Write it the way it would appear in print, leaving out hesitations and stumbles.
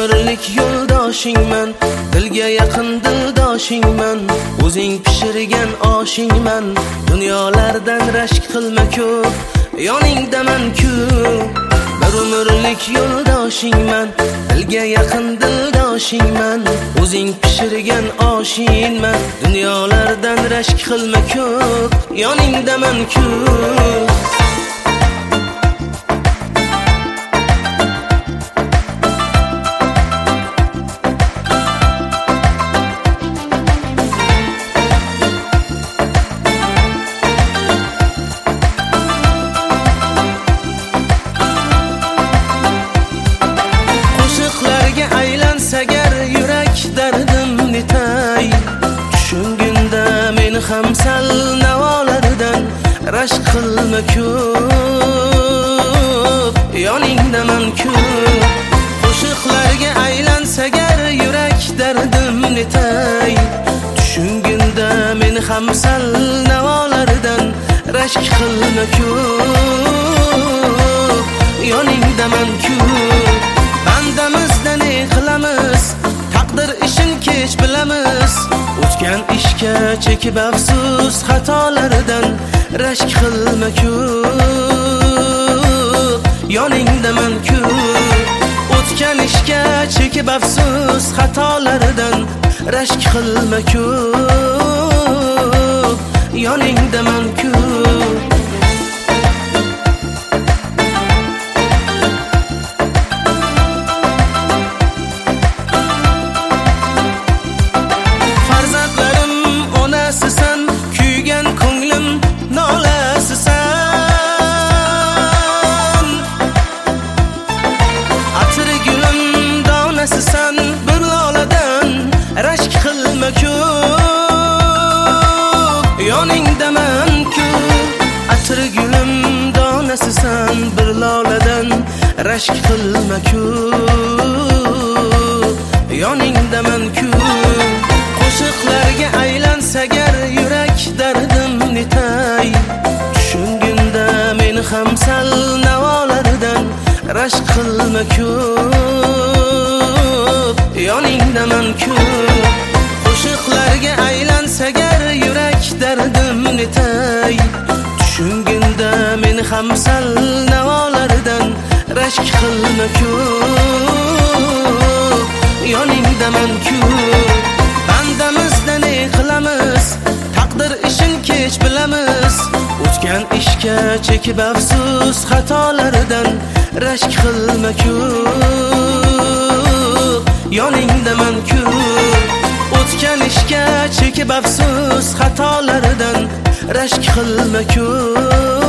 umrlik yo'ldoshingman, dilga yaqin dildoshingman, o'zing pishirgan oshingman. Dunyolardan rashk qilma ko'p, yoningdaman-ku. Bir umrlik yo'ldoshingman, dilga yaqin dildoshingman, o'zing pishirgan oshingman. Dunyolardan rashk qilma ko'p, yoningdaman-ku. Agar yurak dardim netay, tushungunda meni ham sal navolardan rashk qilma ko'p, yoningdaman-ku. Qo'shiqlarga aylansagar yurak dardim netay, tushungunda meni ham sal navolardan rashk qilma ko'p, yoningdaman-ku. Bandamizda ne qilamiz, taqdir ishin kech bilamiz. O'tgan ishga chekib afsus, xatolaridan rashk qilma ko'p, yoningdaman-ku. O'tgan ishga chekib afsus, xatolaridan rashk qilma ko'p, yoningdaman-ku. Bir loladan rashk qilma ko'p, yoningdaman-ku. Atri gulim donasisan, bir loladan rashk qilma ko'p, yoningdaman-ku. Qo'shiqlarga aylansagar yurak dardim netay, tushungunda meni ham sal navolardan rashk qilma ko'p, yoningdaman-ku. Qo'shiqlarga aylansagar yurak dardim netay, tushungunda meni ham sal navolardan rashk qilma ko'p, yoningdaman-ku. Bandamizda ne qilamiz, taqdir ishin kech bilamiz. O'tgan ishga chekib afsus, xatolaridan rashk qilma ko'p, yoningdaman-ku. O'tgan ishga chekib afsus, xatolaridan rashk qilma ko'p,